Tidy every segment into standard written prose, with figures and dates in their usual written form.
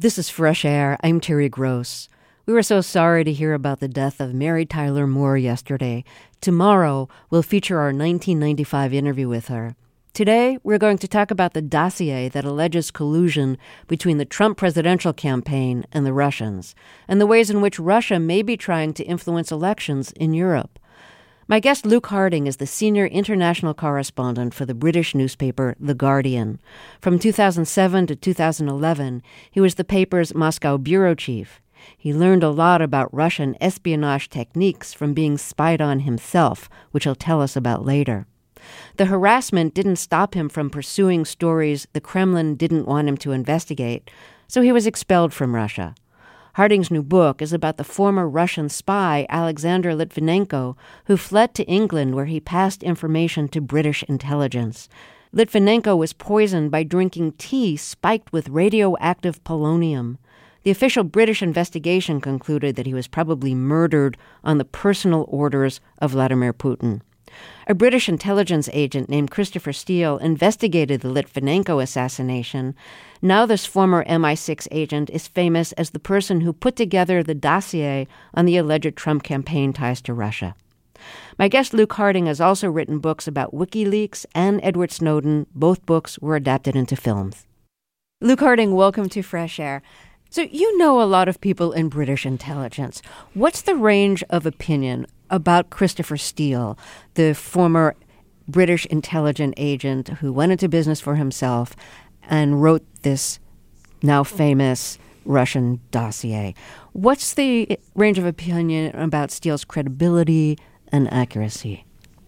This is Fresh Air. I'm Terry Gross. We were so sorry to hear about the death of Mary Tyler Moore yesterday. Tomorrow, we'll feature our 1995 interview with her. Today, we're going to talk about the dossier that alleges collusion between the Trump presidential campaign and the Russians, and the ways in which Russia may be trying to influence elections in Europe. My guest, Luke Harding, is the senior international correspondent for the British newspaper The Guardian. From 2007 to 2011, he was the paper's Moscow bureau chief. He learned a lot about Russian espionage techniques from being spied on himself, which he'll tell us about later. The harassment didn't stop him from pursuing stories the Kremlin didn't want him to investigate, so he was expelled from Russia. Harding's new book is about the former Russian spy Alexander Litvinenko, who fled to England where he passed information to British intelligence. Litvinenko was poisoned by drinking tea spiked with radioactive polonium. The official British investigation concluded that he was probably murdered on the personal orders of Vladimir Putin. A British intelligence agent named Christopher Steele investigated the Litvinenko assassination. Now this former MI6 agent is famous as the person who put together the dossier on the alleged Trump campaign ties to Russia. My guest Luke Harding has also written books about WikiLeaks and Edward Snowden. Both books were adapted into films. Luke Harding, welcome to Fresh Air. So you know a lot of people in British intelligence. What's the range of opinion about Christopher Steele, the former British intelligence agent who went into business for himself and wrote this now famous Russian dossier? What's the range of opinion about Steele's credibility and accuracy?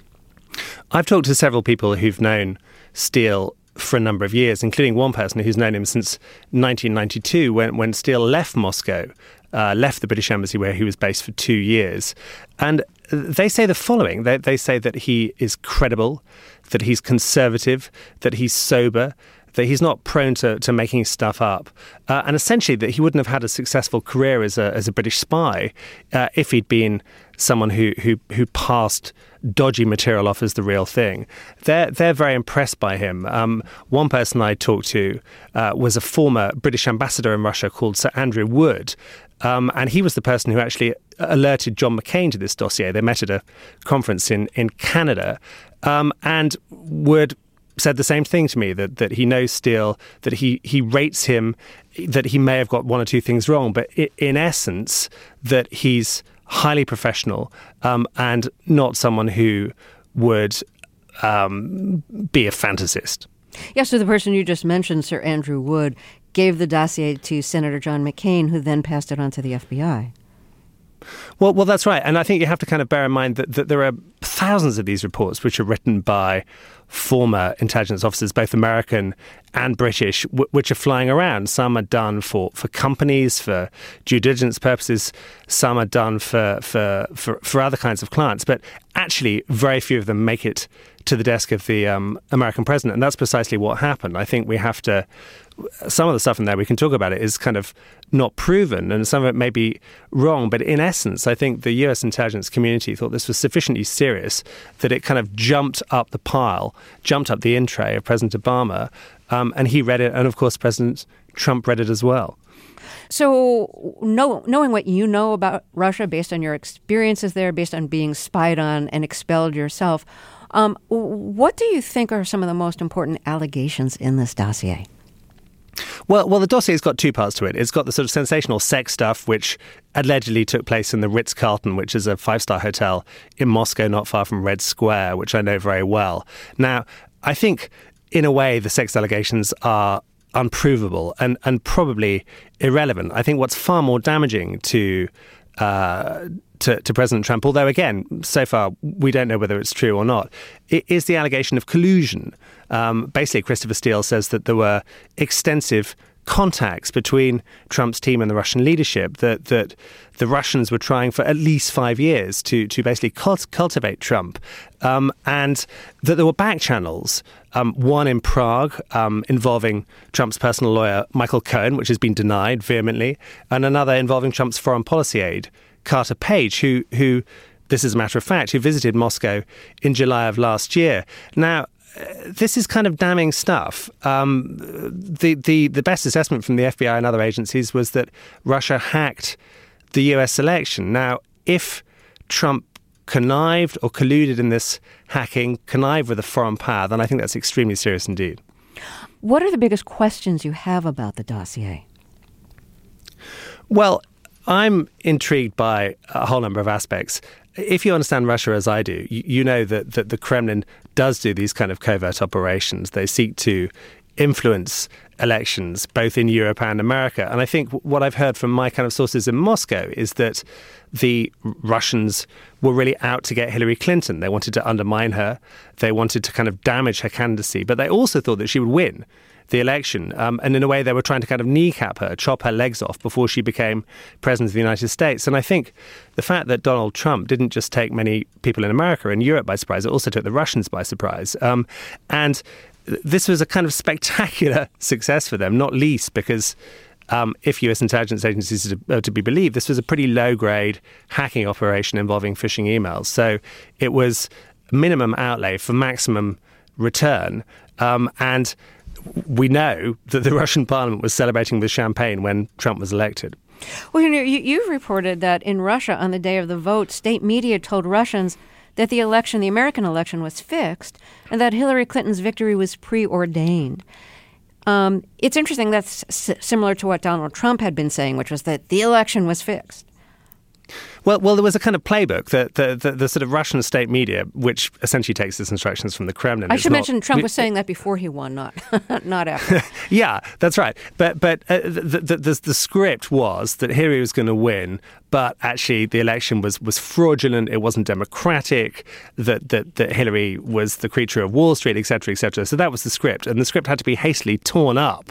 I've talked to several people who've known Steele for a number of years, including one person who's known him since 1992 when Steele left Moscow, left the British Embassy where he was based for 2 years. And they say the following. They say that he is credible, that he's conservative, that he's sober, that he's not prone to making stuff up, and essentially that he wouldn't have had a successful career as a British spy if he'd been someone who passed dodgy material off as the real thing. They're very impressed by him. One person I talked to was a former British ambassador in Russia called Sir Andrew Wood, and he was the person who actually alerted John McCain to this dossier. They met at a conference in Canada, and Wood said the same thing to me, that he knows Steele, that he rates him, that he may have got one or two things wrong, but in essence, that he's highly professional and not someone who would be a fantasist. Yeah, so the person you just mentioned, Sir Andrew Wood, gave the dossier to Senator John McCain, who then passed it on to the FBI. Well, that's right. And I think you have to kind of bear in mind that there are thousands of these reports which are written by former intelligence officers, both American and British, which are flying around. Some are done for companies, for due diligence purposes. Some are done for other kinds of clients. But actually, very few of them make it to the desk of the American president. And that's precisely what happened. I think we have to... Some of the stuff in there, we can talk about it, is kind of not proven, and some of it may be wrong. But in essence, I think the US intelligence community thought this was sufficiently serious that it kind of jumped up the pile, jumped up the in tray of President Obama, and he read it. And of course, President Trump read it as well. So knowing what you know about Russia, based on your experiences there, based on being spied on and expelled yourself, what do you think are some of the most important allegations in this dossier? Well, the dossier's got two parts to it. It's got the sort of sensational sex stuff, which allegedly took place in the Ritz-Carlton, which is a five-star hotel in Moscow, not far from Red Square, which I know very well. Now, I think, in a way, the sex allegations are unprovable and probably irrelevant. I think what's far more damaging to President Trump, although, again, so far we don't know whether it's true or not, it is the allegation of collusion. Basically, Christopher Steele says that there were extensive contacts between Trump's team and the Russian leadership, that the Russians were trying for at least 5 years to basically cultivate Trump, and that there were back channels, one in Prague involving Trump's personal lawyer, Michael Cohen, which has been denied vehemently, and another involving Trump's foreign policy aide, Carter Page, who this is a matter of fact, who visited Moscow in July of last year. Now, this is kind of damning stuff. The best assessment from the FBI and other agencies was that Russia hacked the US election. Now, if Trump connived or colluded in this hacking, connived with a foreign power, then I think that's extremely serious indeed. What are the biggest questions you have about the dossier? Well, I'm intrigued by a whole number of aspects. If you understand Russia as I do, you know that the Kremlin does do these kind of covert operations. They seek to influence elections both in Europe and America. And I think what I've heard from my kind of sources in Moscow is that the Russians were really out to get Hillary Clinton. They wanted to undermine her. They wanted to kind of damage her candidacy. But they also thought that she would win the election. And in a way, they were trying to kind of kneecap her, chop her legs off before she became president of the United States. And I think the fact that Donald Trump didn't just take many people in America and Europe by surprise, it also took the Russians by surprise. And this was a kind of spectacular success for them, not least because if US intelligence agencies are to be believed, this was a pretty low-grade hacking operation involving phishing emails. So it was minimum outlay for maximum return. And we know that the Russian parliament was celebrating with champagne when Trump was elected. Well, you've reported that in Russia on the day of the vote, state media told Russians that the American election was fixed and that Hillary Clinton's victory was preordained. It's interesting. That's similar to what Donald Trump had been saying, which was that the election was fixed. Well, there was a kind of playbook that the sort of Russian state media, which essentially takes its instructions from the Kremlin. I should mention Trump was saying that before he won, not after. Yeah, that's right. But the script was that Hillary was going to win, but actually the election was fraudulent. It wasn't democratic. That Hillary was the creature of Wall Street, et cetera, et cetera. So that was the script, and the script had to be hastily torn up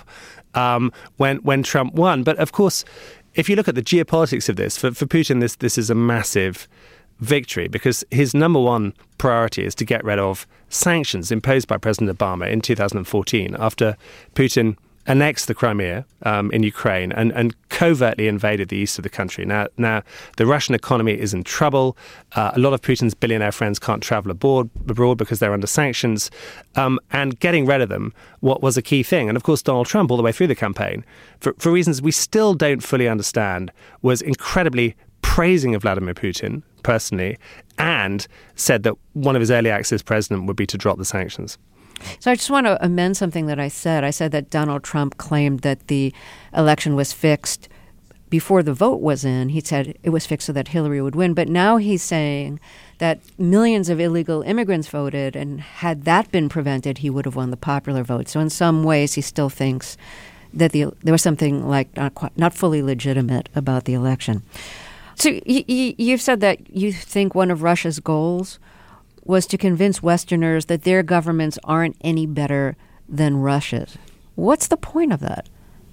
when Trump won. But of course, if you look at the geopolitics of this, for Putin, this is a massive victory because his number one priority is to get rid of sanctions imposed by President Obama in 2014 after Putin annexed the Crimea in Ukraine and covertly invaded the east of the country. Now the Russian economy is in trouble. A lot of Putin's billionaire friends can't travel abroad because they're under sanctions. And getting rid of them was a key thing. And of course, Donald Trump, all the way through the campaign, for reasons we still don't fully understand, was incredibly praising of Vladimir Putin personally and said that one of his early acts as president would be to drop the sanctions. So I just want to amend something that I said. I said that Donald Trump claimed that the election was fixed before the vote was in. He said it was fixed so that Hillary would win. But now he's saying that millions of illegal immigrants voted, and had that been prevented, he would have won the popular vote. So in some ways, he still thinks that there was something like not fully legitimate about the election. So you've said that you think one of Russia's goals was to convince Westerners that their governments aren't any better than Russia's. What's the point of that?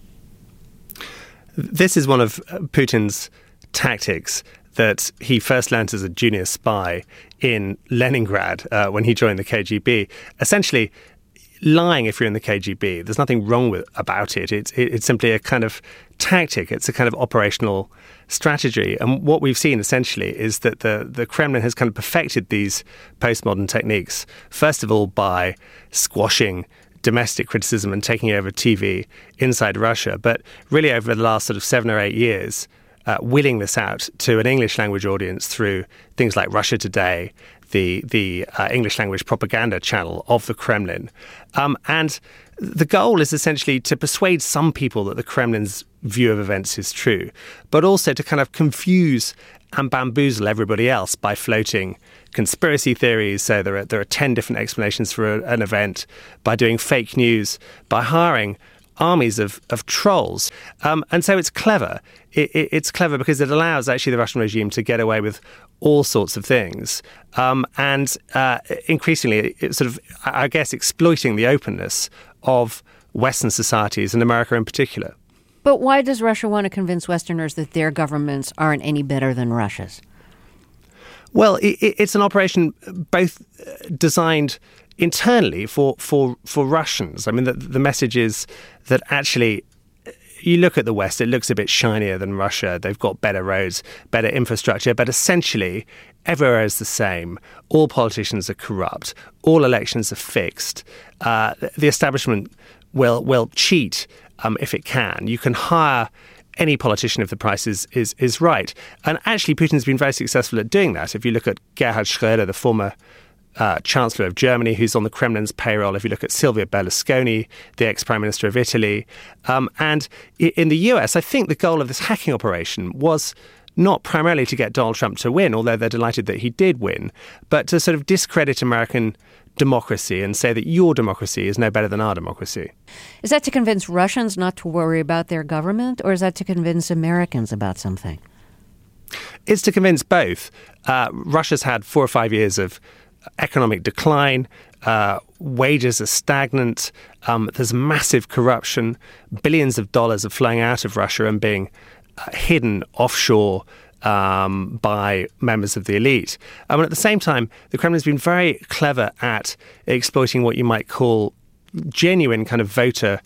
This is one of Putin's tactics that he first learned as a junior spy in Leningrad when he joined the KGB. Essentially, lying if you're in the KGB, there's nothing wrong about it. It's simply a kind of tactic. It's a kind of operational strategy. And what we've seen essentially is that the Kremlin has kind of perfected these postmodern techniques, first of all by squashing domestic criticism and taking over TV inside Russia, but really over the last sort of 7 or 8 years, wheeling this out to an English language audience through things like Russia Today, the English language propaganda channel of the Kremlin. And the goal is essentially to persuade some people that the Kremlin's view of events is true, but also to kind of confuse and bamboozle everybody else by floating conspiracy theories. So there are 10 different explanations for an event, by doing fake news, by hiring armies of trolls. And so it's clever. It's clever because it allows actually the Russian regime to get away with all sorts of things. And increasingly, it's sort of, I guess, exploiting the openness of Western societies and America in particular. But why does Russia want to convince Westerners that their governments aren't any better than Russia's? Well, it's an operation both designed internally for Russians. I mean, the message is that actually you look at the West, it looks a bit shinier than Russia. They've got better roads, better infrastructure, but essentially everywhere is the same. All politicians are corrupt. All elections are fixed. The establishment will cheat if it can. You can hire any politician if the price is right. And actually, Putin's been very successful at doing that. If you look at Gerhard Schröder, the former Chancellor of Germany, who's on the Kremlin's payroll. If you look at Silvio Berlusconi, the ex-Prime Minister of Italy. And in the US, I think the goal of this hacking operation was not primarily to get Donald Trump to win, although they're delighted that he did win, but to sort of discredit American democracy and say that your democracy is no better than our democracy. Is that to convince Russians not to worry about their government, or is that to convince Americans about something? It's to convince both. Russia's had 4 or 5 years of economic decline, wages are stagnant, there's massive corruption, billions of dollars are flowing out of Russia and being hidden offshore by members of the elite. And at the same time, the Kremlin's been very clever at exploiting what you might call genuine kind of voter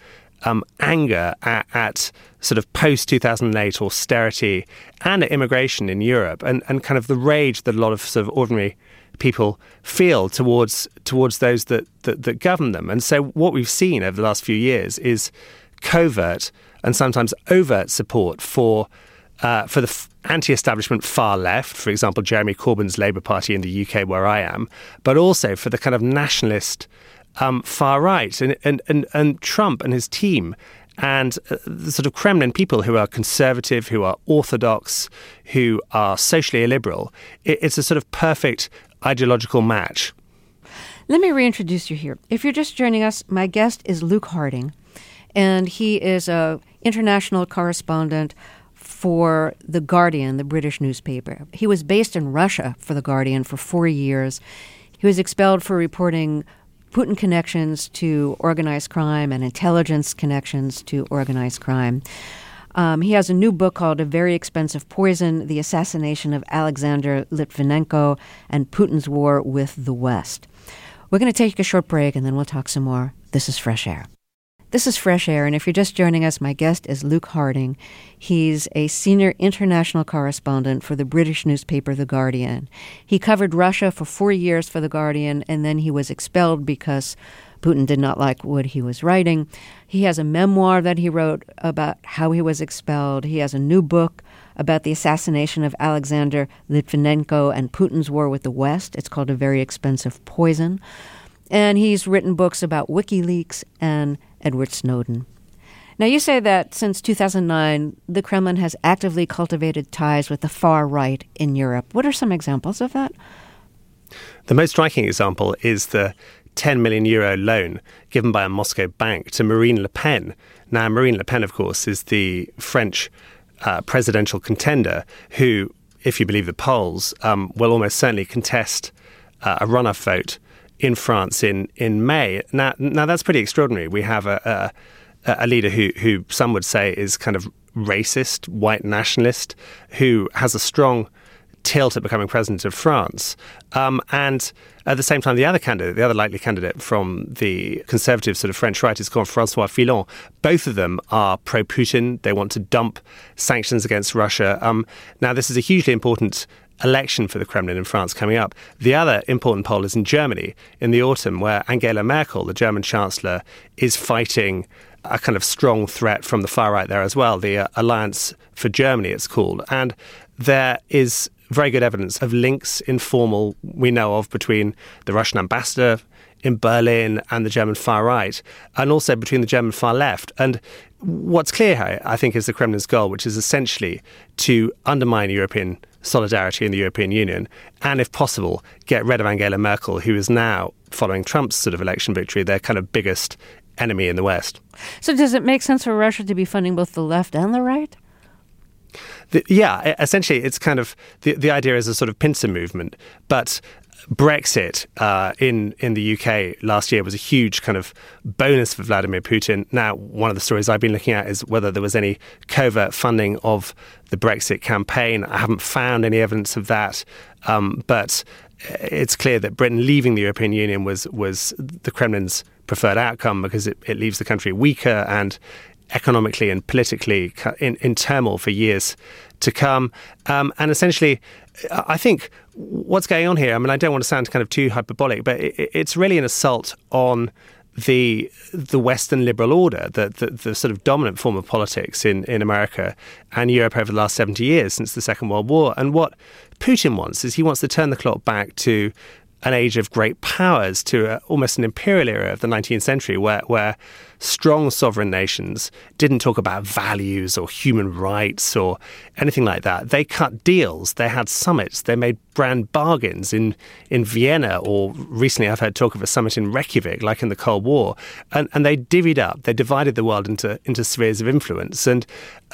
anger at sort of post-2008 austerity and at immigration in Europe and kind of the rage that a lot of sort of ordinary people feel towards those that govern them. And so what we've seen over the last few years is covert and sometimes overt support for the anti-establishment far left, for example, Jeremy Corbyn's Labour Party in the UK, where I am, but also for the kind of nationalist far right. And Trump and his team and the sort of Kremlin people who are conservative, who are orthodox, who are socially illiberal, it's a sort of perfect ideological match. Let me reintroduce you here. If you're just joining us, my guest is Luke Harding, and he is an international correspondent for The Guardian, the British newspaper. He was based in Russia for The Guardian for 4 years. He was expelled for reporting Putin connections to organized crime and intelligence connections to organized crime. He has a new book called A Very Expensive Poison, The Assassination of Alexander Litvinenko and Putin's War with the West. We're going to take a short break and then we'll talk some more. This is Fresh Air. This is Fresh Air, and if you're just joining us, my guest is Luke Harding. He's a senior international correspondent for the British newspaper The Guardian. He covered Russia for 4 years for The Guardian, and then he was expelled because Putin did not like what he was writing. He has a memoir that he wrote about how he was expelled. He has a new book about the assassination of Alexander Litvinenko and Putin's war with the West. It's called A Very Expensive Poison. And he's written books about WikiLeaks and Edward Snowden. Now, you say that since 2009, the Kremlin has actively cultivated ties with the far right in Europe. What are some examples of that? The most striking example is the 10 million euro loan given by a Moscow bank to Marine Le Pen. Now, Marine Le Pen, of course, is the French presidential contender who, if you believe the polls, will almost certainly contest a runoff vote in France in May. Now that's pretty extraordinary. We have a leader who some would say is kind of racist, white nationalist, who has a strong tilt at becoming president of France. And at the same time, the other likely candidate from the conservative sort of French right is called François Fillon. Both of them are pro-Putin. They want to dump sanctions against Russia. Now, this is a hugely important election for the Kremlin in France coming up. The other important poll is in Germany in the autumn, where Angela Merkel, the German chancellor, is fighting a kind of strong threat from the far right there as well, the Alliance for Germany, it's called. And there is very good evidence of links, informal, we know of, between the Russian ambassador in Berlin and the German far right, and also between the German far left. And what's clear, I think, is the Kremlin's goal, which is essentially to undermine European solidarity in the European Union and, if possible, get rid of Angela Merkel, who is now, following Trump's sort of election victory, their kind of biggest enemy in the West. So does it make sense for Russia to be funding both the left and the right? Essentially, it's kind of the idea is a sort of pincer movement. But Brexit in the UK last year was a huge kind of bonus for Vladimir Putin. Now, one of the stories I've been looking at is whether there was any covert funding of the Brexit campaign. I haven't found any evidence of that, but it's clear that Britain leaving the European Union was the Kremlin's preferred outcome because it leaves the country weaker and economically and politically in turmoil for years to come. And essentially, I think what's going on here, I mean, I don't want to sound kind of too hyperbolic, but it's really an assault on the Western liberal order, the sort of dominant form of politics in America and Europe over the last 70 years since the Second World War. And what Putin wants is he wants to turn the clock back to an age of great powers, to almost an imperial era of the 19th century where strong sovereign nations didn't talk about values or human rights or anything like that. They cut deals. They had summits. They made grand bargains in Vienna, or recently I've heard talk of a summit in Reykjavik, like in the Cold War. And they divvied up. They divided the world into spheres of influence. And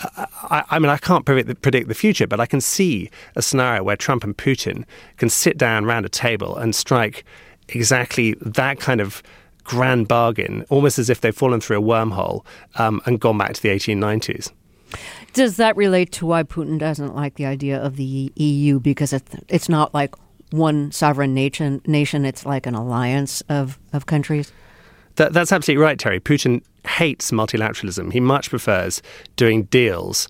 I mean, I can't predict the future, but I can see a scenario where Trump and Putin can sit down around a table and strike exactly that kind of grand bargain, almost as if they've fallen through a wormhole and gone back to the 1890s. Does that relate to why Putin doesn't like the idea of the EU? Because it's not like one sovereign nation, it's like an alliance of countries? That's absolutely right, Terry. Putin hates multilateralism. He much prefers doing deals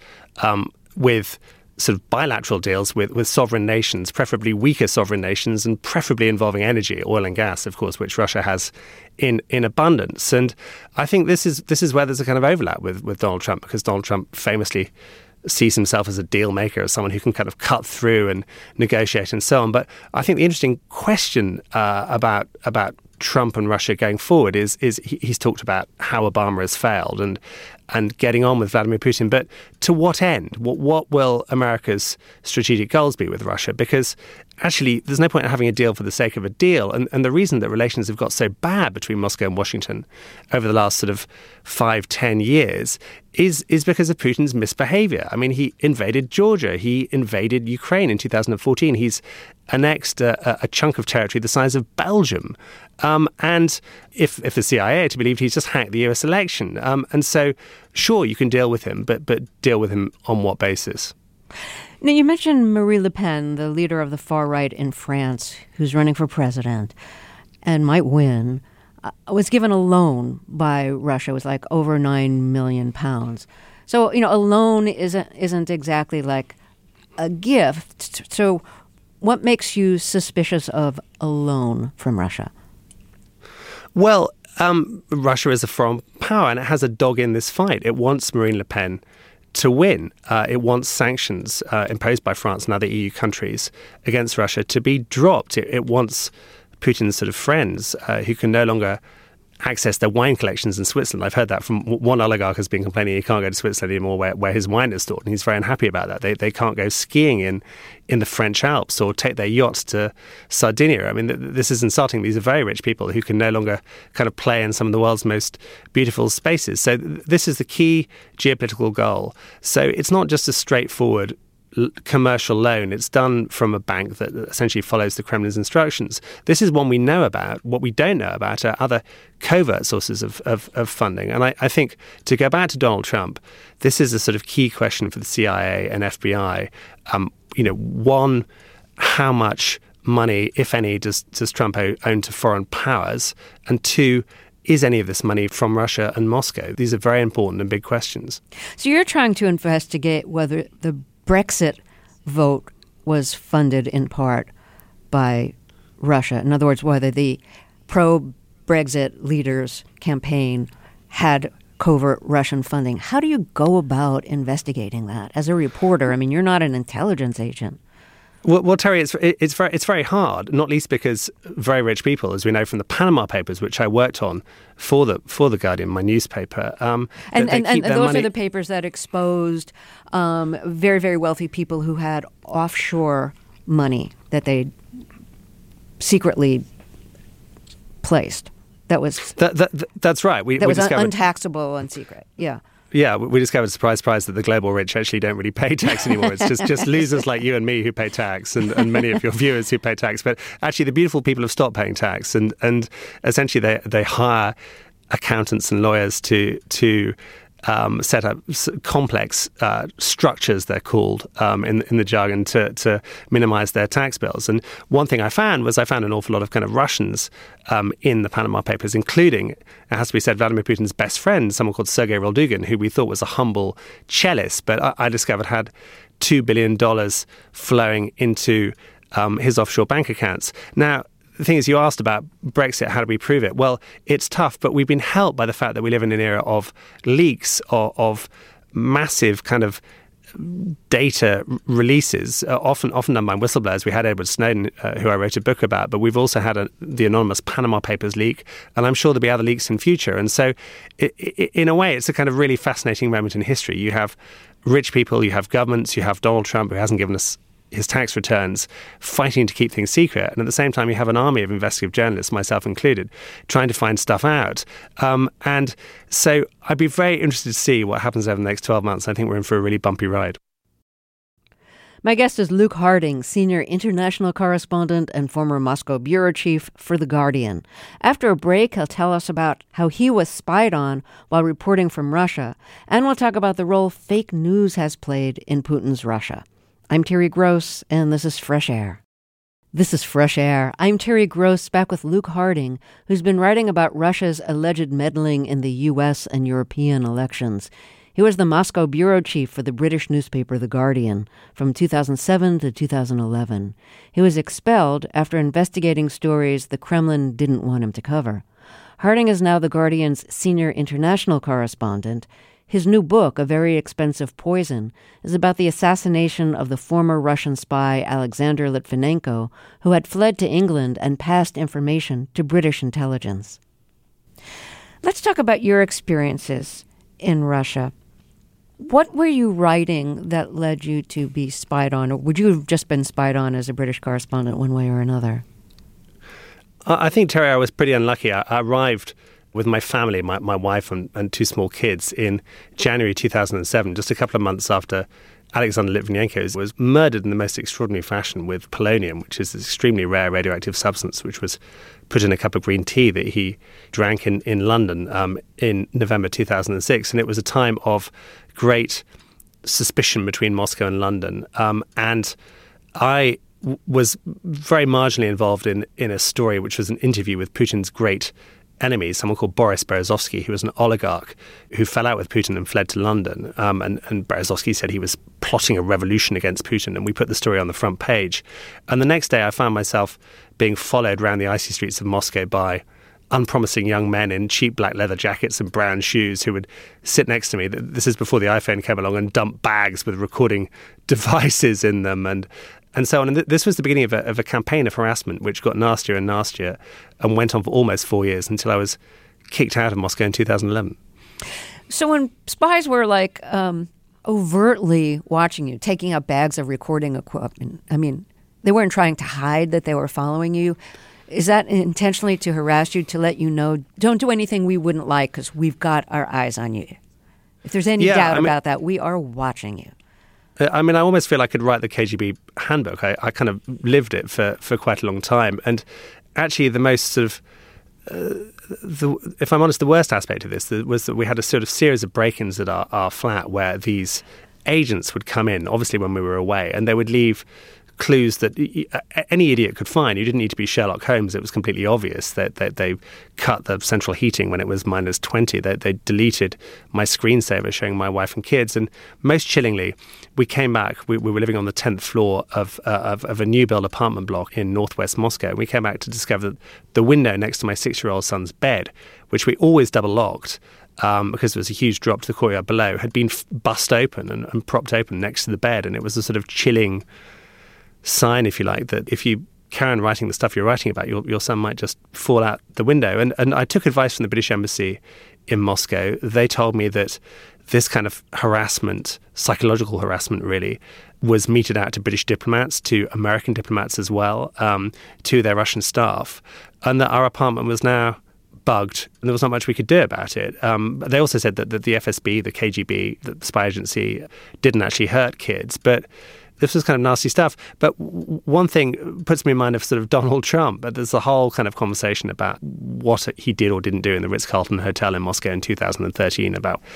with sort of bilateral deals with sovereign nations, preferably weaker sovereign nations, and preferably involving energy, oil and gas, of course, which Russia has in abundance. And I think this is where there's a kind of overlap with Donald Trump, because Donald Trump famously sees himself as a deal maker, as someone who can kind of cut through and negotiate and so on. But I think the interesting question about Trump and Russia going forward is he's talked about how Obama has failed and getting on with Vladimir Putin. But to what end? What will America's strategic goals be with Russia? Because actually, there's no point in having a deal for the sake of a deal. And the reason that relations have got so bad between Moscow and Washington over the last sort of 5-10 years is because of Putin's misbehavior. I mean, he invaded Georgia. He invaded Ukraine in 2014. He's annexed a chunk of territory the size of Belgium. And if the CIA are to believe, he's just hacked the US election. And so, sure, you can deal with him, but deal with him on what basis? Now, you mentioned Marine Le Pen, the leader of the far right in France, who's running for president and might win, was given a loan by Russia. It was like over £9 million. So, a loan isn't exactly like a gift. So what makes you suspicious of a loan from Russia? Well, Russia is a foreign power and it has a dog in this fight. It wants Marine Le Pen to win. It wants sanctions imposed by France and other EU countries against Russia to be dropped. It wants Putin's sort of friends who can no longer access their wine collections in Switzerland. I've heard that from one oligarch has been complaining he can't go to Switzerland anymore where his wine is stored, and he's very unhappy about that. They can't go skiing in the French Alps or take their yachts to Sardinia. I mean, this is insulting. These are very rich people who can no longer kind of play in some of the world's most beautiful spaces. So this is the key geopolitical goal. So it's not just a straightforward commercial loan. It's done from a bank that essentially follows the Kremlin's instructions. This is one we know about. What we don't know about are other covert sources of funding. And I think, to go back to Donald Trump, this is a sort of key question for the CIA and FBI. One, how much money, if any, does Trump own to foreign powers? And two, is any of this money from Russia and Moscow? These are very important and big questions. So you're trying to investigate whether the Brexit vote was funded in part by Russia. In other words, whether the pro-Brexit leaders' campaign had covert Russian funding. How do you go about investigating that as a reporter? I mean, you're not an intelligence agent. Well, Terry, it's very hard, not least because very rich people, as we know from the Panama Papers, which I worked on for the Guardian, my newspaper. And those are the papers that exposed very, very wealthy people who had offshore money that they secretly placed. That's right. That was untaxable and secret. Yeah. Yeah, we discovered, surprise, that the global rich actually don't really pay tax anymore. It's just losers like you and me who pay tax, and many of your viewers who pay tax. But actually, the beautiful people have stopped paying tax, and essentially they hire accountants and lawyers to set up complex structures, they're called, in the jargon, to minimize their tax bills. And one thing I found an awful lot of kind of Russians in the Panama Papers, including, it has to be said, Vladimir Putin's best friend, someone called Sergei Roldugin, who we thought was a humble cellist, but I discovered had $2 billion flowing into his offshore bank accounts. Now, the thing is, you asked about Brexit, how do we prove it? Well, it's tough, but we've been helped by the fact that we live in an era of leaks, of massive kind of data releases, often done by whistleblowers. We had Edward Snowden, who I wrote a book about, but we've also had the anonymous Panama Papers leak, and I'm sure there'll be other leaks in future. And so, in a way, it's a kind of really fascinating moment in history. You have rich people, you have governments, you have Donald Trump, who hasn't given us his tax returns, fighting to keep things secret. And at the same time, you have an army of investigative journalists, myself included, trying to find stuff out. And so I'd be very interested to see what happens over the next 12 months. I think we're in for a really bumpy ride. My guest is Luke Harding, senior international correspondent and former Moscow bureau chief for The Guardian. After a break, he'll tell us about how he was spied on while reporting from Russia, and we'll talk about the role fake news has played in Putin's Russia. I'm Terry Gross, and this is Fresh Air. This is Fresh Air. I'm Terry Gross, back with Luke Harding, who's been writing about Russia's alleged meddling in the U.S. and European elections. He was the Moscow bureau chief for the British newspaper The Guardian from 2007 to 2011. He was expelled after investigating stories the Kremlin didn't want him to cover. Harding is now The Guardian's senior international correspondent. His new book, A Very Expensive Poison, is about the assassination of the former Russian spy Alexander Litvinenko, who had fled to England and passed information to British intelligence. Let's talk about your experiences in Russia. What were you writing that led you to be spied on, or would you have just been spied on as a British correspondent one way or another? I think, Terry, I was pretty unlucky. I arrived with my family, my wife and two small kids, in January 2007, just a couple of months after Alexander Litvinenko was murdered in the most extraordinary fashion with polonium, which is an extremely rare radioactive substance, which was put in a cup of green tea that he drank in London in November 2006. And it was a time of great suspicion between Moscow and London. And I was very marginally involved in a story which was an interview with Putin's great enemy, someone called Boris Berezovsky, who was an oligarch who fell out with Putin and fled to London. And Berezovsky said he was plotting a revolution against Putin, and we put the story on the front page. And the next day I found myself being followed around the icy streets of Moscow by unpromising young men in cheap black leather jackets and brown shoes who would sit next to me. This is before the iPhone came along, and dump bags with recording devices in them and so on. And this was the beginning of a campaign of harassment which got nastier and nastier and went on for almost 4 years until I was kicked out of Moscow in 2011. So when spies were overtly watching you, taking up bags of recording equipment, I mean, they weren't trying to hide that they were following you. Is that intentionally to harass you, to let you know, don't do anything we wouldn't like because we've got our eyes on you? If there's any doubt about that, we are watching you. I mean, I almost feel I could write the KGB handbook. I kind of lived it for quite a long time. And actually the most sort of, if I'm honest, the worst aspect of this was that we had a sort of series of break-ins at our flat where these agents would come in, obviously when we were away, and they would leave clues that any idiot could find. You didn't need to be Sherlock Holmes. It was completely obvious that they cut the central heating when it was minus 20. They deleted my screensaver showing my wife and kids. And most chillingly, we came back. We were living on the 10th floor of a new build apartment block in northwest Moscow. We came back to discover that the window next to my 6-year-old son's bed, which we always double locked, because there was a huge drop to the courtyard below, had been bust open and propped open next to the bed. And it was a sort of chilling sign, if you like, that if you carry on writing the stuff you're writing about, your son might just fall out the window. And I took advice from the British Embassy in Moscow. They told me that this kind of harassment, psychological harassment really, was meted out to British diplomats, to American diplomats as well, to their Russian staff, and that our apartment was now bugged and there was not much we could do about it. They also said that the FSB, the KGB, the spy agency, didn't actually hurt kids, but this was kind of nasty stuff. But one thing puts me in mind of sort of Donald Trump. But there's a whole kind of conversation about what he did or didn't do in the Ritz-Carlton Hotel in Moscow in 2013 about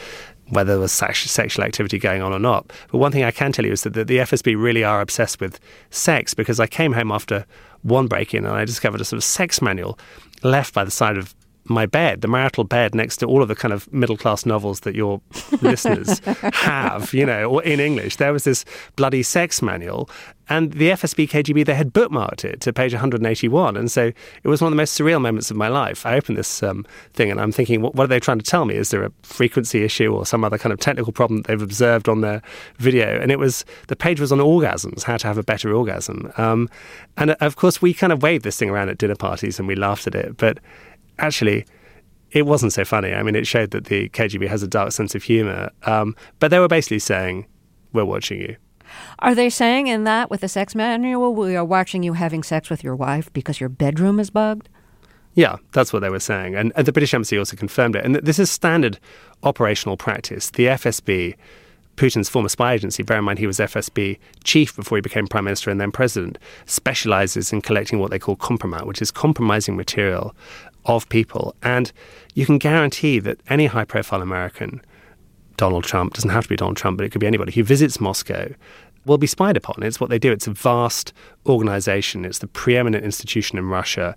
whether there was sexual activity going on or not. But one thing I can tell you is that the FSB really are obsessed with sex, because I came home after one break-in and I discovered a sort of sex manual left by the side of my bed, the marital bed, next to all of the kind of middle-class novels that your listeners have, or in English. There was this bloody sex manual, and the FSB KGB, they had bookmarked it to page 181, and so it was one of the most surreal moments of my life. I opened this thing, and I'm thinking, what are they trying to tell me? Is there a frequency issue or some other kind of technical problem that they've observed on their video? And the page was on orgasms, how to have a better orgasm. And of course, we kind of waved this thing around at dinner parties, and we laughed at it, but actually, it wasn't so funny. I mean, it showed that the KGB has a dark sense of humour. But they were basically saying, we're watching you. Are they saying in that, with the sex manual, we are watching you having sex with your wife because your bedroom is bugged? Yeah, that's what they were saying. And the British Embassy also confirmed it. And this is standard operational practice. The FSB, Putin's former spy agency, bear in mind he was FSB chief before he became prime minister and then president, specialises in collecting what they call compromat, which is compromising material of people. And you can guarantee that any high-profile American, Donald Trump, doesn't have to be Donald Trump, but it could be anybody who visits Moscow, will be spied upon. It's what they do. It's a vast organization. It's the preeminent institution in Russia.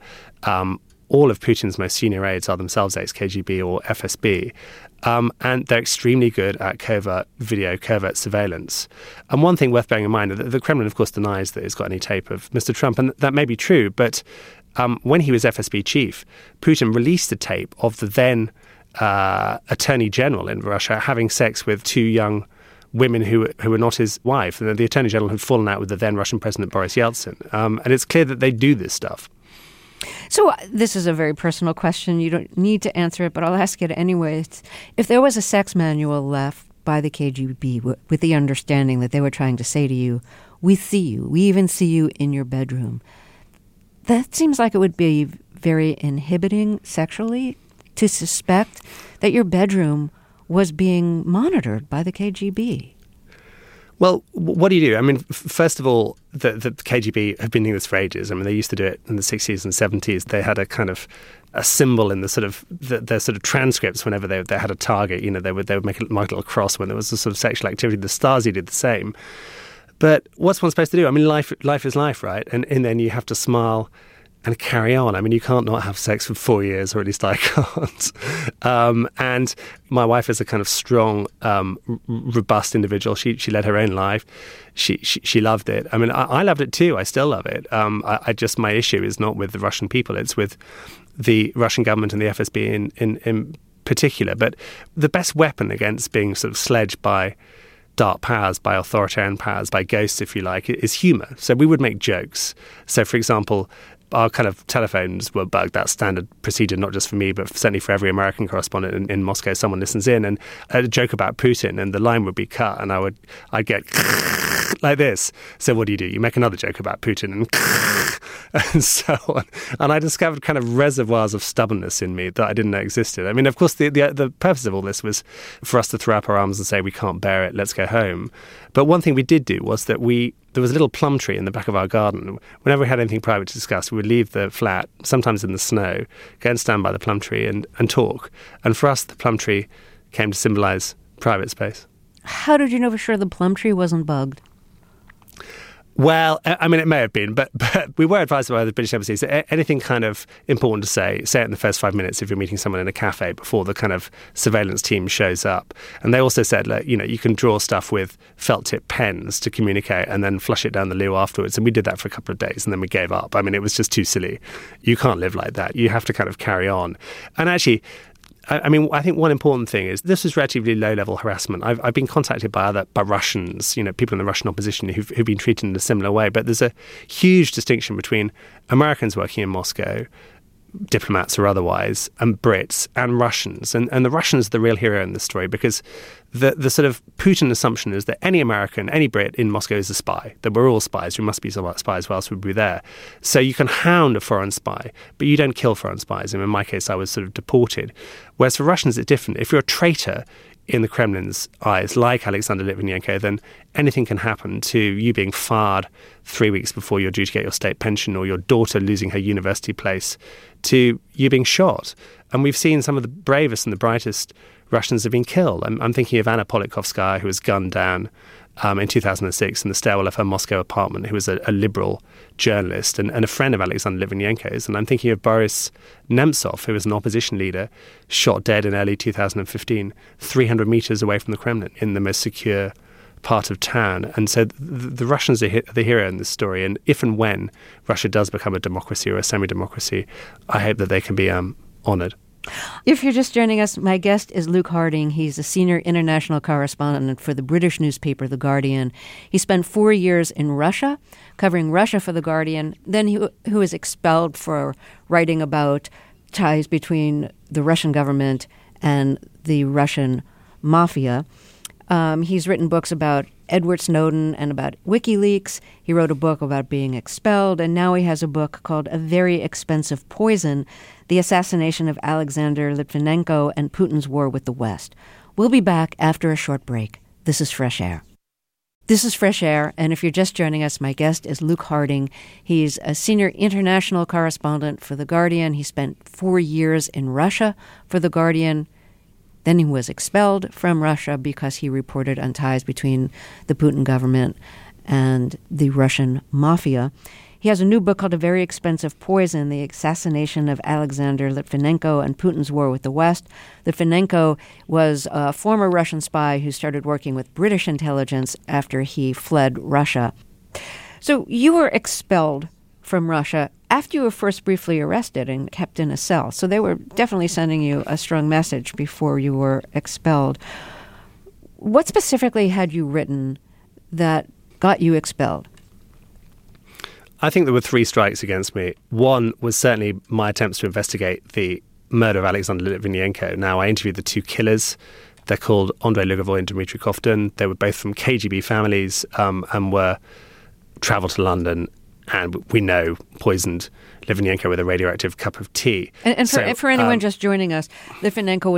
All of Putin's most senior aides are themselves ex-KGB or FSB. And they're extremely good at covert video, covert surveillance. And one thing worth bearing in mind, the Kremlin, of course, denies that it's got any tape of Mr. Trump, and that may be true, but when he was FSB chief, Putin released a tape of the then Attorney General in Russia having sex with two young women who were not his wife. And the Attorney General had fallen out with the then Russian President Boris Yeltsin. And it's clear that they do this stuff. So this is a very personal question. You don't need to answer it, but I'll ask it anyway. If there was a sex manual left by the KGB with the understanding that they were trying to say to you, we see you, we even see you in your bedroom, that seems like it would be very inhibiting sexually to suspect that your bedroom was being monitored by the KGB. Well, what do you do? I mean, first of all, the KGB have been doing this for ages. I mean, they used to do it in the 60s and 70s. They had a kind of a symbol in the sort of their sort of transcripts whenever they had a target. They would make a little cross when there was a sort of sexual activity. The Stasi did the same. But what's one supposed to do? I mean, life is life, right? And then you have to smile and carry on. I mean, you can't not have sex for 4 years, or at least I can't. And my wife is a kind of strong, robust individual. She led her own life. She loved it. I mean, I loved it too. I still love it. My issue is not with the Russian people. It's with the Russian government and the FSB in particular. But the best weapon against being sort of sledged by dark powers, by authoritarian powers, by ghosts, if you like, is humour. So we would make jokes. So, for example, our kind of telephones were bugged. That's standard procedure, not just for me, but certainly for every American correspondent in Moscow. Someone listens in, and I had a joke about Putin, and the line would be cut, and I'd get like this. So what do? You make another joke about Putin, and so on. And I discovered kind of reservoirs of stubbornness in me that I didn't know existed. I mean, of course, the purpose of all this was for us to throw up our arms and say, we can't bear it, let's go home. But one thing we did do was that there was a little plum tree in the back of our garden. Whenever we had anything private to discuss, we would leave the flat, sometimes in the snow, go and stand by the plum tree and talk. And for us, the plum tree came to symbolise private space. How did you know for sure the plum tree wasn't bugged? Well, I mean, it may have been, but we were advised by the British Embassy. So anything kind of important to say it in the first 5 minutes if you're meeting someone in a cafe before the kind of surveillance team shows up. And they also said, look, you can draw stuff with felt-tip pens to communicate and then flush it down the loo afterwards. And we did that for a couple of days and then we gave up. I mean, it was just too silly. You can't live like that. You have to kind of carry on. And actually, I mean, I think one important thing is this is relatively low-level harassment. I've been contacted by Russians, people in the Russian opposition who've been treated in a similar way. But there's a huge distinction between Americans working in Moscow, diplomats or otherwise, and Brits and Russians. And the Russians are the real hero in this story because the sort of Putin assumption is that any American, any Brit in Moscow is a spy, that we're all spies. We must be spies, why else would we be there? So you can hound a foreign spy, but you don't kill foreign spies. And in my case, I was sort of deported. Whereas for Russians, it's different. If you're a traitor in the Kremlin's eyes, like Alexander Litvinenko, then anything can happen to you being fired 3 weeks before you're due to get your state pension, or your daughter losing her university place, to you being shot. And we've seen some of the bravest and the brightest Russians have been killed. I'm thinking of Anna Politkovskaya, who was gunned down in 2006 in the stairwell of her Moscow apartment, who was a liberal journalist and a friend of Alexander Litvinenko's. And I'm thinking of Boris Nemtsov, who was an opposition leader, shot dead in early 2015, 300 meters away from the Kremlin in the most secure part of town. And so the Russians are the hero in this story. And if and when Russia does become a democracy or a semi-democracy, I hope that they can be honoured. If you're just joining us, my guest is Luke Harding. He's a senior international correspondent for the British newspaper The Guardian. He spent 4 years in Russia, covering Russia for The Guardian. Then he was expelled for writing about ties between the Russian government and the Russian mafia. He's written books about Edward Snowden and about WikiLeaks. He wrote a book about being expelled, and now he has a book called A Very Expensive Poison, The Assassination of Alexander Litvinenko and Putin's War with the West. We'll be back after a short break. This is Fresh Air. This is Fresh Air, and if you're just joining us, my guest is Luke Harding. He's a senior international correspondent for The Guardian. He spent 4 years in Russia for The Guardian. Then he was expelled from Russia because he reported on ties between the Putin government and the Russian mafia. He has a new book called A Very Expensive Poison, The Assassination of Alexander Litvinenko and Putin's War with the West. Litvinenko was a former Russian spy who started working with British intelligence after he fled Russia. So you were expelled from Russia after you were first briefly arrested and kept in a cell. So they were definitely sending you a strong message before you were expelled. What specifically had you written that got you expelled? I think there were 3 strikes against me. One was certainly my attempts to investigate the murder of Alexander Litvinenko. Now, I interviewed the 2 killers. They're called Andrei Lugovoy and Dmitry Kovtun. They were both from KGB families and were travelled to London and we know poisoned Litvinenko with a radioactive cup of tea. And for anyone just joining us, Litvinenko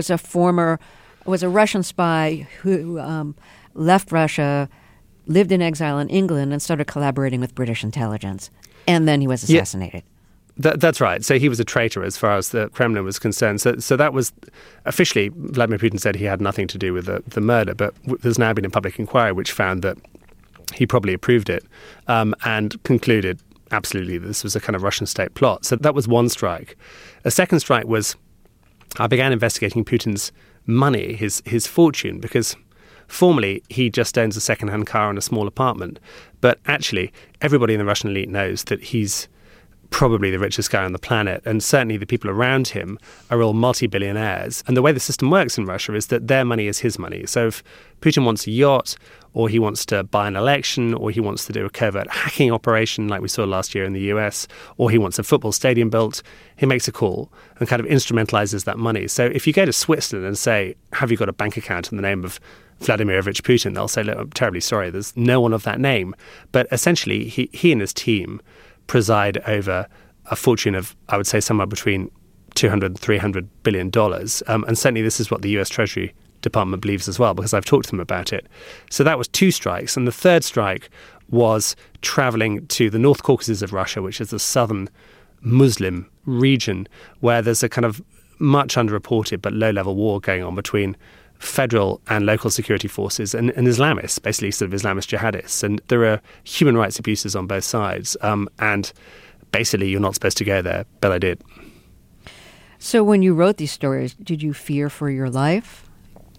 was a Russian spy who left Russia, lived in exile in England, and started collaborating with British intelligence. And then he was assassinated. Yeah, that's right. So he was a traitor as far as the Kremlin was concerned. So that was officially, Vladimir Putin said he had nothing to do with the murder, but there's now been a public inquiry which found that he probably approved it and concluded absolutely this was a kind of Russian state plot. So that was one strike. A second strike was I began investigating Putin's money, his fortune, because formally he just owns a second-hand car and a small apartment. But actually, everybody in the Russian elite knows that he's probably the richest guy on the planet, and certainly the people around him are all multi-billionaires. And the way the system works in Russia is that their money is his money. So if Putin wants a yacht, or he wants to buy an election, or he wants to do a covert hacking operation like we saw last year in the US, or he wants a football stadium built, he makes a call and kind of instrumentalizes that money. So if you go to Switzerland and say, have you got a bank account in the name of Vladimirovich Putin, they'll say, look, I'm terribly sorry, there's no one of that name. But essentially, he and his team preside over a fortune of, I would say, somewhere between $200 and $300 billion. And certainly this is what the US Treasury Department believes as well, because I've talked to them about it. So that was 2 strikes. And the third strike was traveling to the North Caucasus of Russia, which is the southern Muslim region, where there's a kind of much underreported but low-level war going on between federal and local security forces and Islamists, basically sort of Islamist jihadists. And there are human rights abuses on both sides. And basically, you're not supposed to go there, but I did. So when you wrote these stories, did you fear for your life?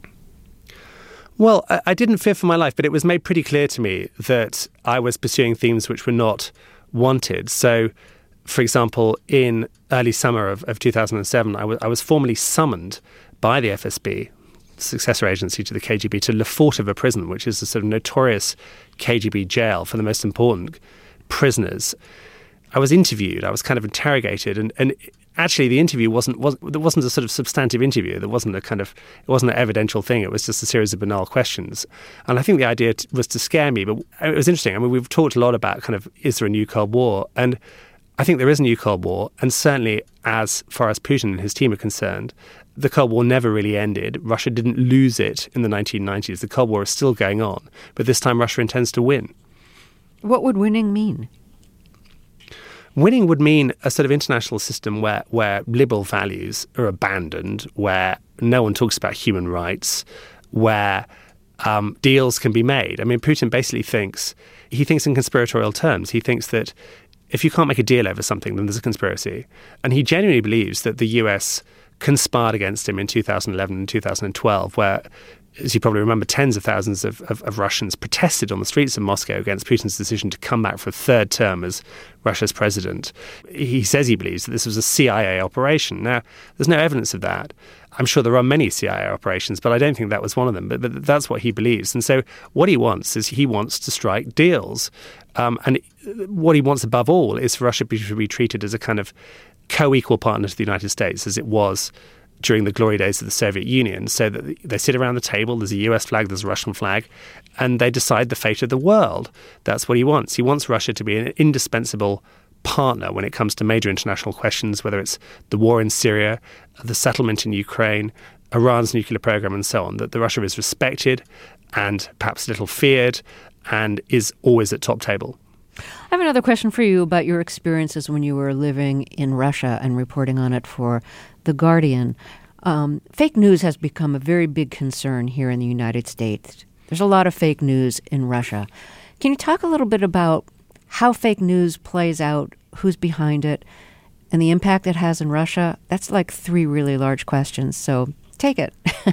Well, I didn't fear for my life, but it was made pretty clear to me that I was pursuing themes which were not wanted. So, for example, in early summer of 2007, I was formally summoned by the FSB, successor agency to the KGB, to Lefortovo prison, which is a sort of notorious KGB jail for the most important prisoners. I was interviewed, I was kind of interrogated, and actually the interview wasn't a sort of substantive interview. It wasn't an evidential thing. It was just a series of banal questions. And I think the idea was to scare me, but it was interesting. I mean, we've talked a lot about kind of, is there a new Cold War? And I think there is a new Cold War, and certainly as far as Putin and his team are concerned, the Cold War never really ended. Russia didn't lose it in the 1990s. The Cold War is still going on, but this time Russia intends to win. What would winning mean? Winning would mean a sort of international system where liberal values are abandoned, where no one talks about human rights, where deals can be made. I mean, Putin basically thinks in conspiratorial terms. He thinks that if you can't make a deal over something, then there's a conspiracy. And he genuinely believes that the US conspired against him in 2011 and 2012, where, as you probably remember, tens of thousands of Russians protested on the streets of Moscow against Putin's decision to come back for a third term as Russia's president. He says he believes that this was a CIA operation. Now, there's no evidence of that. I'm sure there are many CIA operations, but I don't think that was one of them. But that's what he believes. And so what he wants is he wants to strike deals. And what he wants above all is for Russia to be treated as a kind of co-equal partner to the United States, as it was during the glory days of the Soviet Union, so that they sit around the table, there's a US flag, there's a Russian flag, and they decide the fate of the world. That's what he wants. He wants Russia to be an indispensable partner when it comes to major international questions, whether it's the war in Syria, the settlement in Ukraine, Iran's nuclear program, and so on, that the Russia is respected and perhaps a little feared and is always at top table. I have another question for you about your experiences when you were living in Russia and reporting on it for The Guardian. Fake news has become a very big concern here in the United States. There's a lot of fake news in Russia. Can you talk a little bit about how fake news plays out, who's behind it, and the impact it has in Russia? That's like 3 really large questions, so take it.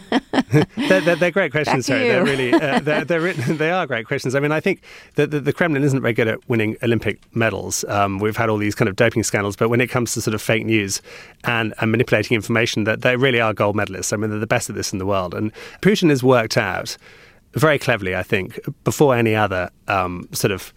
They're great questions, Sarah. They're really they are great questions. I mean, I think that the Kremlin isn't very good at winning Olympic medals. We've had all these kind of doping scandals, but when it comes to sort of fake news and manipulating information, that they really are gold medalists. I mean, they're the best at this in the world. And Putin has worked out very cleverly, I think, before any other sort of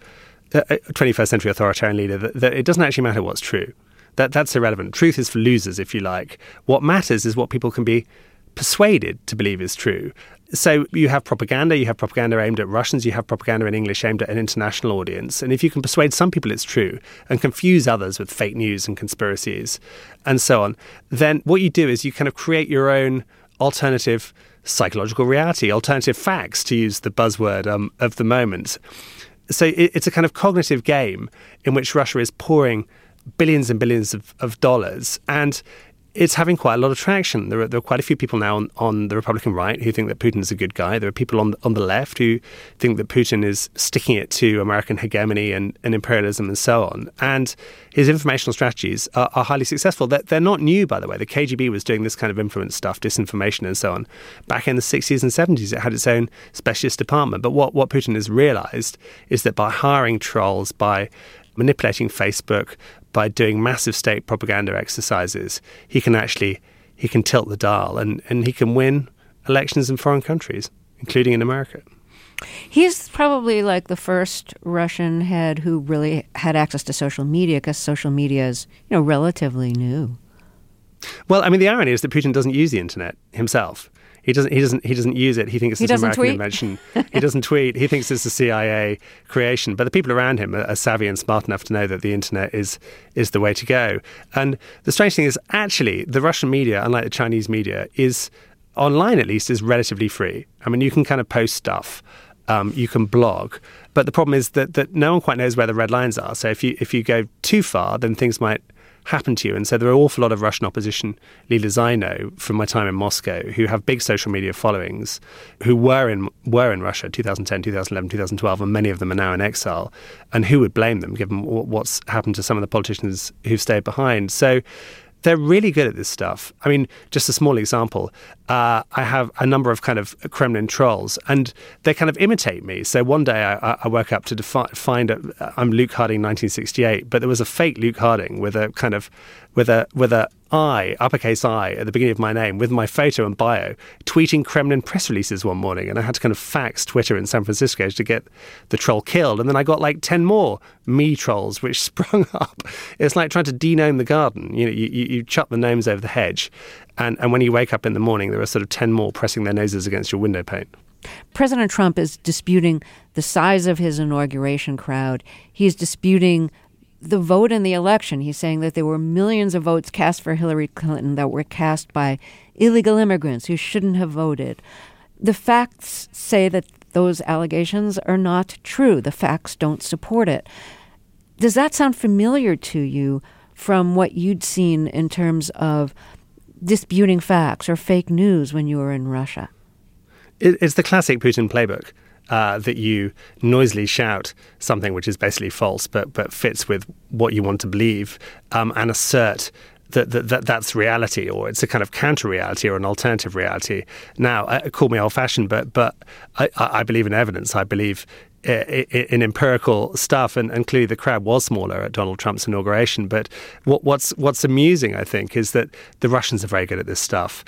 21st century authoritarian leader, that it doesn't actually matter what's true. That's irrelevant. Truth is for losers, if you like. What matters is what people can be persuaded to believe is true. So you have propaganda aimed at Russians, you have propaganda in English aimed at an international audience. And if you can persuade some people it's true and confuse others with fake news and conspiracies and so on, then what you do is you kind of create your own alternative psychological reality, alternative facts, to use the buzzword of the moment. So it's a kind of cognitive game in which Russia is pouring billions and billions of dollars, and it's having quite a lot of traction. There are quite a few people now on the Republican right who think that Putin is a good guy. There are people on the left who think that Putin is sticking it to American hegemony and imperialism and so on. And his informational strategies are highly successful. They're not new, by the way. The KGB was doing this kind of influence stuff, disinformation and so on, back in the 60s and 70s. It had its own specialist department. But what Putin has realized is that by hiring trolls, by manipulating Facebook, by doing massive state propaganda exercises, he can tilt the dial and he can win elections in foreign countries, including in America. He's probably like the first Russian head who really had access to social media, because social media is, relatively new. Well, I mean, the irony is that Putin doesn't use the internet himself. He doesn't use it. He thinks it's an American invention. He doesn't tweet. He thinks it's a CIA creation. But the people around him are savvy and smart enough to know that the internet is the way to go. And the strange thing is, actually, the Russian media, unlike the Chinese media, is online at least is relatively free. I mean, you can kind of post stuff. You can blog. But the problem is that no one quite knows where the red lines are. So if you go too far, then things might happen to you. And so there are an awful lot of Russian opposition leaders I know from my time in Moscow who have big social media followings, who were in Russia 2010, 2011, 2012, and many of them are now in exile. And who would blame them, given what's happened to some of the politicians who've stayed behind? So they're really good at this stuff. I mean, just a small example. I have a number of kind of Kremlin trolls, and they kind of imitate me. So one day I woke up to find I'm Luke Harding 1968, but there was a fake Luke Harding with a kind of with a I, uppercase I, at the beginning of my name, with my photo and bio, tweeting Kremlin press releases one morning. And I had to kind of fax Twitter in San Francisco to get the troll killed. And then I got like 10 more me trolls, which sprung up. It's like trying to denome the garden. You chuck the gnomes over the hedge. And when you wake up in the morning, there are sort of 10 more pressing their noses against your window pane. President Trump is disputing the size of his inauguration crowd. He's disputing the vote in the election. He's saying that there were millions of votes cast for Hillary Clinton that were cast by illegal immigrants who shouldn't have voted. The facts say that those allegations are not true. The facts don't support it. Does that sound familiar to you from what you'd seen in terms of disputing facts or fake news when you were in Russia? It's the classic Putin playbook. That you noisily shout something which is basically false, but fits with what you want to believe, and assert that's reality, or it's a kind of counter reality or an alternative reality. Now, call me old-fashioned, but I believe in evidence. I believe in empirical stuff, and clearly the crowd was smaller at Donald Trump's inauguration. But what's amusing, I think, is that the Russians are very good at this stuff.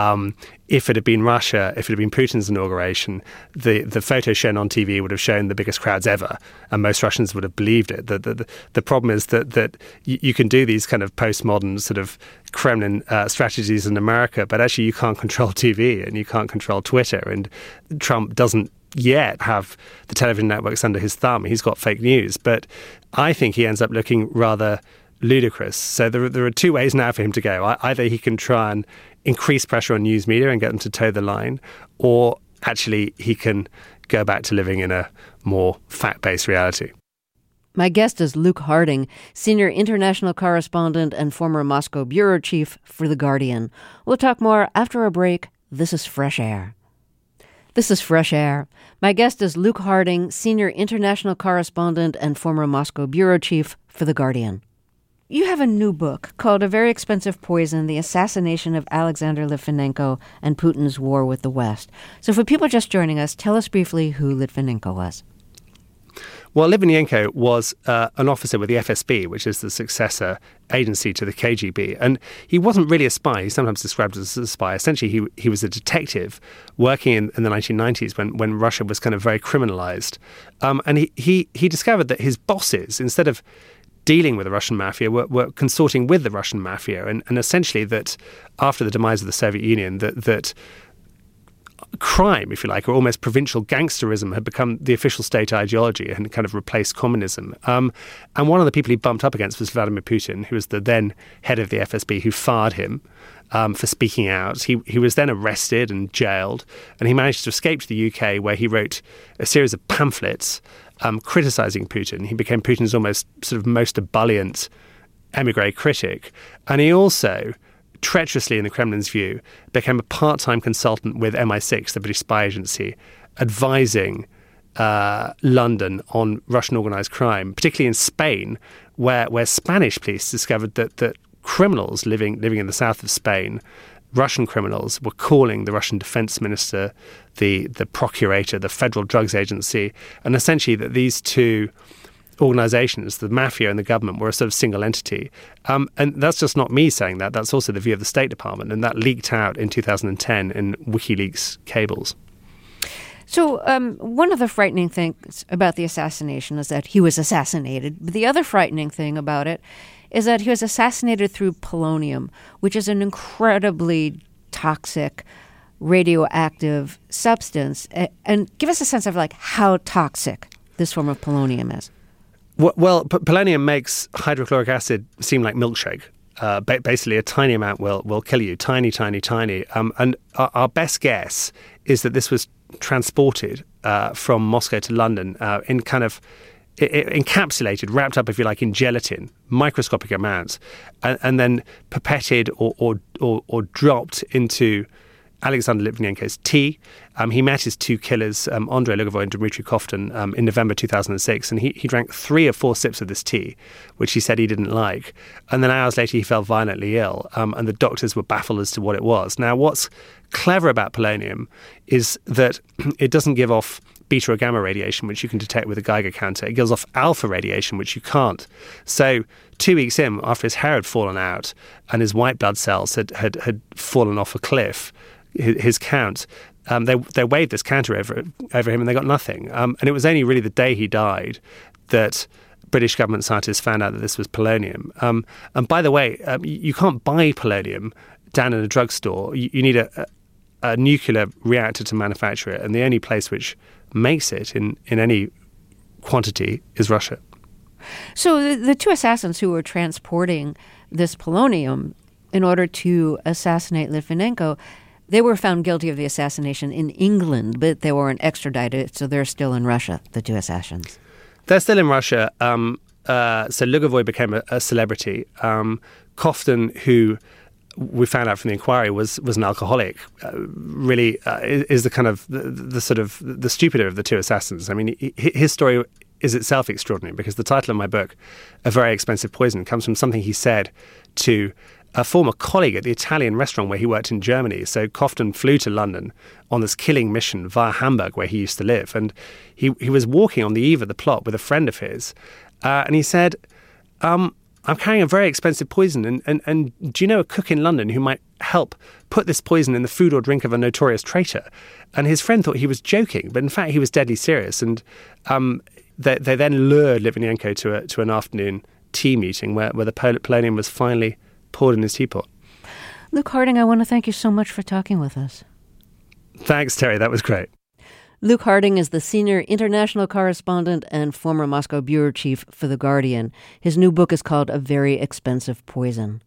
If it had been Russia, if it had been Putin's inauguration, the photo shown on TV would have shown the biggest crowds ever, and most Russians would have believed it. The problem is that you can do these kind of postmodern sort of Kremlin strategies in America, but actually you can't control TV and you can't control Twitter, and Trump doesn't yet have the television networks under his thumb. He's got fake news, but I think he ends up looking rather ludicrous. So there are two ways now for him to go. Either he can try and increase pressure on news media and get them to toe the line, or actually he can go back to living in a more fact-based reality. My guest is Luke Harding, senior international correspondent and former Moscow bureau chief for The Guardian. We'll talk more after a break. This is Fresh Air. This is Fresh Air. My guest is Luke Harding, senior international correspondent and former Moscow bureau chief for The Guardian. You have a new book called A Very Expensive Poison, The Assassination of Alexander Litvinenko and Putin's War with the West. So for people just joining us, tell us briefly who Litvinenko was. Well, Litvinenko was an officer with the FSB, which is the successor agency to the KGB. And he wasn't really a spy. He's sometimes described as a spy. Essentially, he was a detective working in the 1990s when Russia was kind of very criminalized. And he discovered that his bosses, instead of dealing with the Russian mafia, were consorting with the Russian mafia. And essentially that after the demise of the Soviet Union, that crime, if you like, or almost provincial gangsterism had become the official state ideology and kind of replaced communism. And one of the people he bumped up against was Vladimir Putin, who was the then head of the FSB, who fired him for speaking out. He was then arrested and jailed, and he managed to escape to the UK, where he wrote a series of pamphlets criticising Putin. He became Putin's almost sort of most ebullient émigré critic. And he also, treacherously in the Kremlin's view, became a part-time consultant with MI6, the British spy agency, advising London on Russian organised crime, particularly in Spain, where Spanish police discovered that criminals living in the south of Spain, Russian criminals, were calling the Russian defense minister, the procurator, the Federal Drugs Agency, and essentially that these two organizations, the mafia and the government, were a sort of single entity. And that's just not me saying that. That's also the view of the State Department. And that leaked out in 2010 in WikiLeaks cables. So one of the frightening things about the assassination is that he was assassinated. But the other frightening thing about it is that he was assassinated through polonium, which is an incredibly toxic, radioactive substance. And give us a sense of like how toxic this form of polonium is. Well, polonium makes hydrochloric acid seem like milkshake. Basically, a tiny amount will kill you. Tiny, tiny, tiny. And our best guess is that this was transported from Moscow to London in kind of encapsulated, wrapped up, if you like, in gelatin, microscopic amounts, and then pipetted or dropped into Alexander Litvinenko's tea. He met his two killers, Andrei Lugovoy and Dmitry Koftin, in November 2006, and he drank 3 or 4 sips of this tea, which he said he didn't like. And then hours later, he fell violently ill, and the doctors were baffled as to what it was. Now, what's clever about polonium is that it doesn't give off beta or gamma radiation, which you can detect with a Geiger counter. It gives off alpha radiation, which you can't. So 2 weeks in, after his hair had fallen out and his white blood cells had fallen off a cliff, his count, they waved this counter over him and they got nothing. And it was only really the day he died that British government scientists found out that this was polonium. And by the way, you can't buy polonium down in a drugstore. You need a nuclear reactor to manufacture it. And the only place which makes it in any quantity is Russia. So the two assassins who were transporting this polonium in order to assassinate Litvinenko, they were found guilty of the assassination in England, but they weren't extradited, so they're still in Russia, the two assassins. They're still in Russia. so Lugovoy became a celebrity. Kofton, who we found out from the inquiry was an alcoholic, really is the kind of the sort of the stupider of the two assassins. I mean, his story is itself extraordinary because the title of my book, A Very Expensive Poison, comes from something he said to a former colleague at the Italian restaurant where he worked in Germany. So Kofton flew to London on this killing mission via Hamburg, where he used to live. And he was walking on the eve of the plot with a friend of his. And he said, I'm carrying a very expensive poison. And do you know a cook in London who might help put this poison in the food or drink of a notorious traitor? And his friend thought he was joking, but in fact he was deadly serious. And they then lured Litvinenko to an afternoon tea meeting where the polonium was finally poured in his teapot. Luke Harding, I want to thank you so much for talking with us. Thanks, Terry. That was great. Luke Harding is the senior international correspondent and former Moscow bureau chief for The Guardian. His new book is called A Very Expensive Poison.